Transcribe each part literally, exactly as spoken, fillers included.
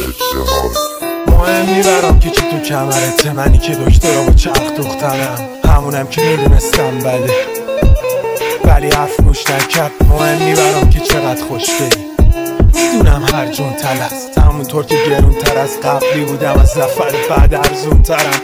مهم میبرم که چی تو کمرته، منی که دکترا با چرخ دوختنم، همونم که میدونستم بده ولی حرف گوش نکرد. مهم میبرم که چقدر خوشگلی، میدونم هر جون تل است، همونطور که گرون تر از قبلی بودم، از نفر بعد ارزون ترم.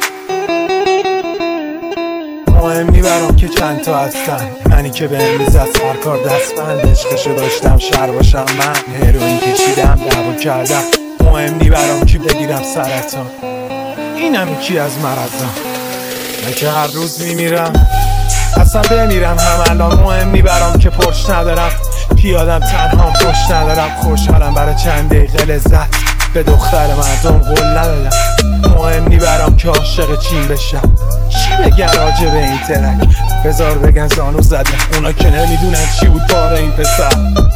مهم میبرم که چند تا هستن، منی که به امروز از هر کار دستمند، عشقشو داشتم شر باشم، من هروئین کشیدم دعوا کردم. مهم میبرم که بگیرم سرطان، اینم یکی از مرضم، من که هر روز میمیرم اصلا بمیرم هم الان. مهم میبرم که پرش ندارم، پیادم تنها پشت ندارم، خوشحالم برای چند دقیقه لذت، به دختر مردم قول ندادم. مهم میبرم که عاشق چین بشم، چی بگن راجع به این ترک، بذار بگن زانو زده، اونا که نمیدونن چی بود بار این پسر.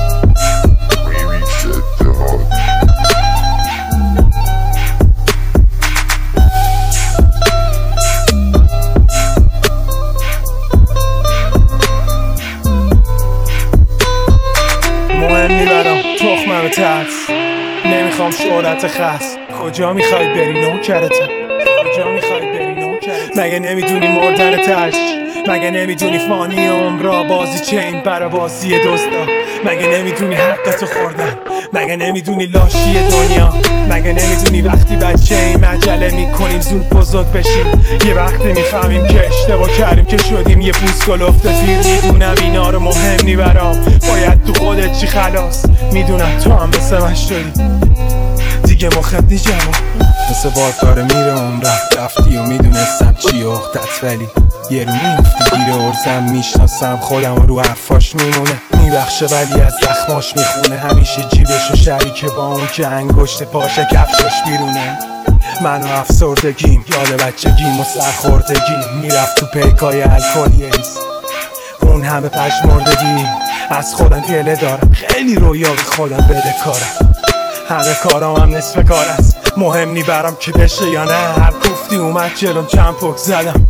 مهم میبرم تخمم ترس، نمیخوام شهرت خاص، کجا میخوای بری نوکرتم، کجا میخوای بری نوکرتم. مگه نمیدونی مردن تش، مگه نمیدونی فانی عمرا بازی چه این برا بازی دزدا، مگه نمیدونی حقتو خوردن، مگه نمیدونی لاشی دنیا، مگه نمیدونی وقتی بچه این مجله میکنیم زود بزرگ بشیم، یه وقتی میفهمیم که اشتباه کردیم که شدیم یه پوست گلفته زیر. میدونم اینا رو مهم نیبرام، باید تو خودت چی خلاص، میدونم تو هم مثل من شدی دیگه مخت نیجم، مثل باد داره میره عمرم، رفتی و میدونستم چی اختت، ولی یه رو میفتی گیره ارزم، میشناسم خودم و رو حرفاش میمونه، میبخشه ولی از زخماش میخونه، همیشه جیبش و شریکه با اون که انگشت پاشه کفشاش بیرونه. من و افسردگیم، یاد بچگیم و سرخوردگیم، میرفت تو پیکای الکلی ایس، اون همه پشمردگی، از خودم گله دارم، خیلی رویا به خودم بده کارم، همه کارام هم نصف کار است، مهم نیبرم که بشه یا نه، هر گفتی اومد جلوم چند پک زدم.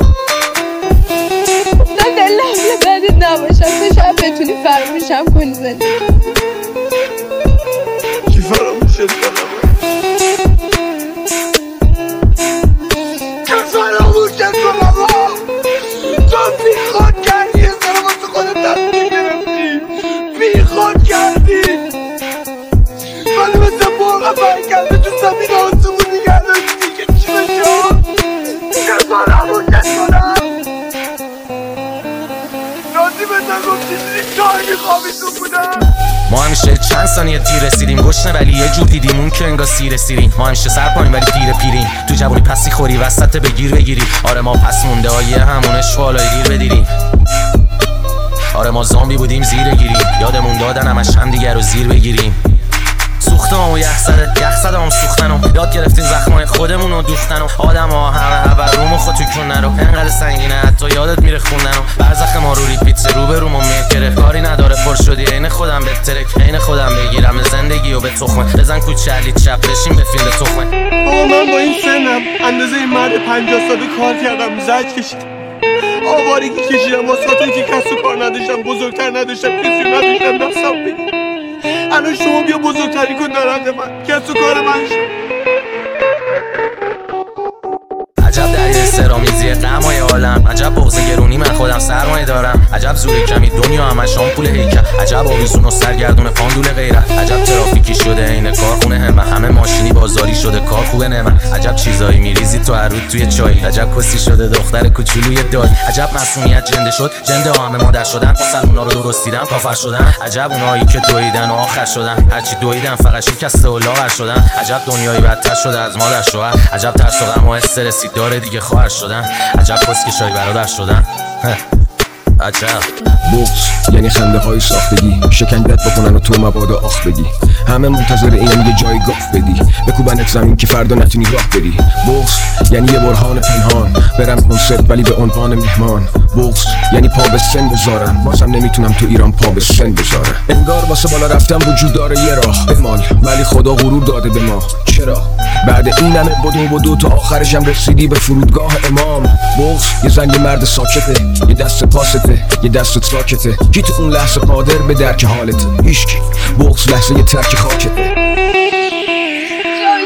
من دلم بدت نباشم، تو شاید بتونی فراموشم کنی زندگی. چی فراموشت کنم؟ که فراموشت کنم؟ تو بی خود کردی، یه سر واسه خودت تصمیم گرفتی، بی خود کردی، ولی مثل مرغ برگرده تو زمین آسمون نگه داشتی که چی بشه؟ که فراموشت کنم؟ رازی بزن گفتی دیدی چای میخوابیتون بودم. ما همیشه چند ثانیه دیر رسیدیم، گشنه ولی یه جور دیدیم اون که انگار سیر سیرین، ما همیشه سر پایین ولی پیر پیرین، تو جوانی پسی خوری وسط بگیر بگیری، آره ما پس مونده های همونه شوالای دیر بدیریم، آره ما زامبی بودیم زیر گیریم، یادمون دادن همش هم دیگر رو زیر بگیریم، سوختم و یخ زده یخ زده هم سوختن و یاد گرفتیم زخمای خودمون رو دوختن و آدم ها همه هبر روم و خود تو کنن رو انقدر سنگینه حتی یادت میره خوندن و برزخ ما رو ریپیت رو به روم و میگره، کاری نداره پر شدی عین خودم بهترک، عین خودم بگیرم زندگی و به تخمه، بزن کوچلی چپ بشیم به فیلم تخمه. آقا من با این سنم اندازه این مرد پنجاه ساله کار کردم، زج کشیدم، آوارگی کشیدم، واسه خاطر که کس و کار نداشتم، بزرگتر نداشتم، کسی نداشتم دستم بگیر. الان شما بیا بزرگتری کن درنگ من، کس و کار من شد. عجب دریا سرامیزی غمای عالم، عجب بغض گرونی من خودم سرمایه دارم، عجب زور کمی دنیا همش آمپول هیکل، عجب آویزون و سرگردون فاندول غیرت، عجب ترافیکی شده این کارخونه همه، همه ماشینی بازاری شده کار خوبه نمه، عجب چیزایی میریزی تو هر روز توی چای، عجب کسی شده دختر کوچولوی دای، عجب معصومیت جنده شد، جنده ها همه مادر شدن، مسلمونا رو درست دیدن کافر شدن، عجب اونایی که دویدن و آخر شدن، هرچی دویدن فقط شکسته و لاغر شدن، عجب دنیایی بدتر شده از مادر شوهر، عجب ترس و غم و استرسی داره دیگه خواهر شدن، عجب کسکشای برادر شدن. عجب بغض یعنی خنده های ساختگی، شکنجت بکنن و تو مبادا آخ بدی، همه منتظر اینم یه جای گاف بدی، بکوبنت زمین که فردا نتونی راه بری. بغض یعنی یه برهان پنهان، برم کنسرت ولی به عنوان مهمان. بغض یعنی پا به سن بذارم، بازم نمیتونم تو ایران پا به سن بذارم. انگار واسه بالا رفتم وجود داره یه راه بمال، ولی خدا غرور داده به ما. چرا بعد این همه بدو بدو تا آخرشم رسیدی به فرودگاه امام؟ بغض یه زنگ مرد ساکته، یه دست پاسته، یه دست ساکته، کی تو اون لحظه قادر به درک حالته؟ هیچکی. بغض لحظه یه ترک خاکته.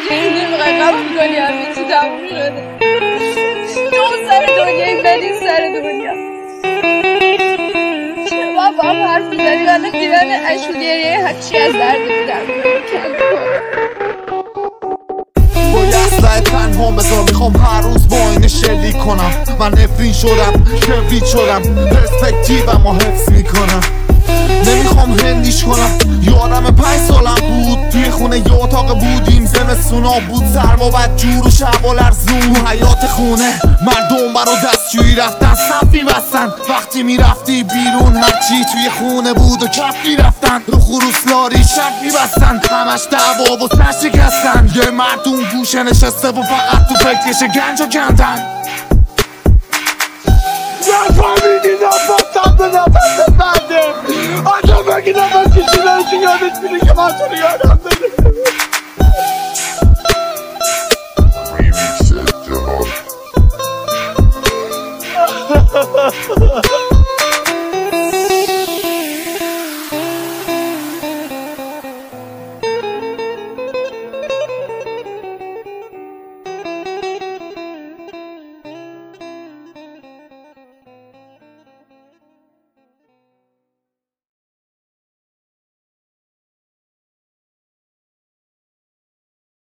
حرف میزنی من دیوانه اشولیه هرچی از درد میدم با اسلحه تنها بذار میخوام هر روز با اینه شلیک کنم. من نفرین شدم کبریت شدم پرسپکتیوم و حفظ میکنم. نمیخوام هندیش کنم. یادم پنج سالم بود توی خونه یه اتاق بودیم زمستونا بود سرم و بد جور و شب و لرزون حیات خونه مردم برا دستشویی رفتن صف میبستن. وقتی میرفتی بیرون هرچی توی خونه بود و کف میرفتن رو خروس لاری شک میبستن. همش دعوا و سر شکستن. یه مردم گوشه نشسته و فقط تو فکرش گنجو کندن. نفهمیدی نفستم به نفست بنده آدم اگه نفس کشیدنش یادت میره که من تو رو یادم بده. Remix جهان